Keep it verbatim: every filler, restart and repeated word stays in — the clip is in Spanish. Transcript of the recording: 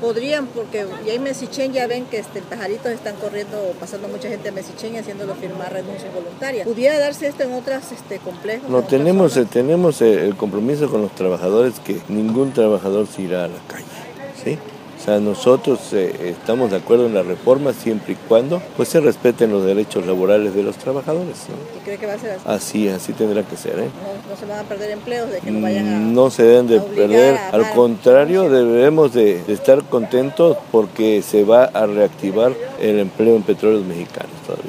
podrían, porque ya en Mesichén ya ven que este, pajaritos están corriendo, pasando mucha gente a Mesichén y haciéndolo firmar renuncia voluntaria. ¿Pudiera darse esto en otros este, complejos? No, tenemos, eh, tenemos eh, el compromiso con los trabajadores que ningún trabajador se irá a la calle, ¿sí? O sea, nosotros eh, estamos de acuerdo en la reforma siempre y cuando pues se respeten los derechos laborales de los trabajadores, ¿no? ¿Y cree que va a ser así? Así, así tendrá que ser, ¿eh? No, no se van a perder empleos, de que no vayan a... No se deben de perder, a al contrario, debemos de, de estar contentos porque se va a reactivar el empleo en Petróleos Mexicanos todavía.